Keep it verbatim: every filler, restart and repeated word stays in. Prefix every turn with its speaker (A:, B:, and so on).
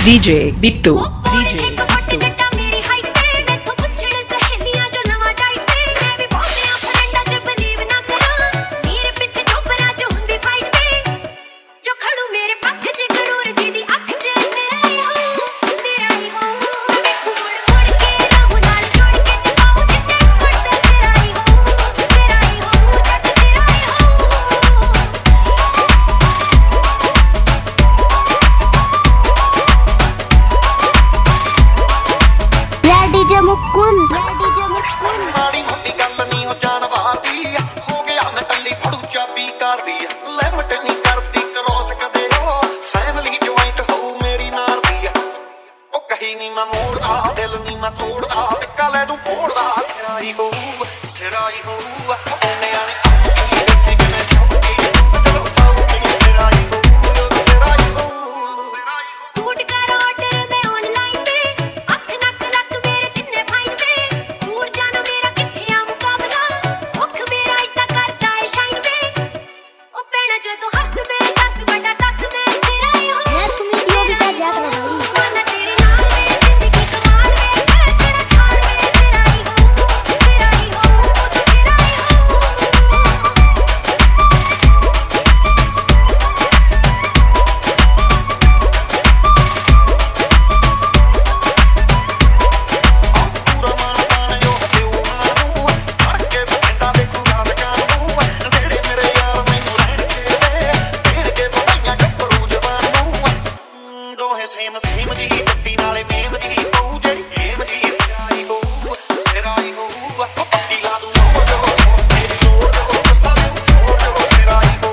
A: D J Bittu, D J Bittu.
B: Mukul माड़ी मोटी गल नहीं हो जान वादी हो गया मैं टल्ली फड़ू चाबी कर दी लिमिट नहीं करती क्रॉस कदे हो फैमिली ज्वाइंट हो मेरी नार दी ओ कहीं नहीं मैं मोड़दा दिल नहीं मैं तोड़दा कले तू फोड़दा सिराई हो सिराई हो ओने आने सेम सेम जी पट्टी नाले मेम जी पऊ जेड़ी मेम जी सिराई हो सिराई हो पट्टी ला दूं जो तेरी लोड़ जो साले छोड़ जो सिराई हो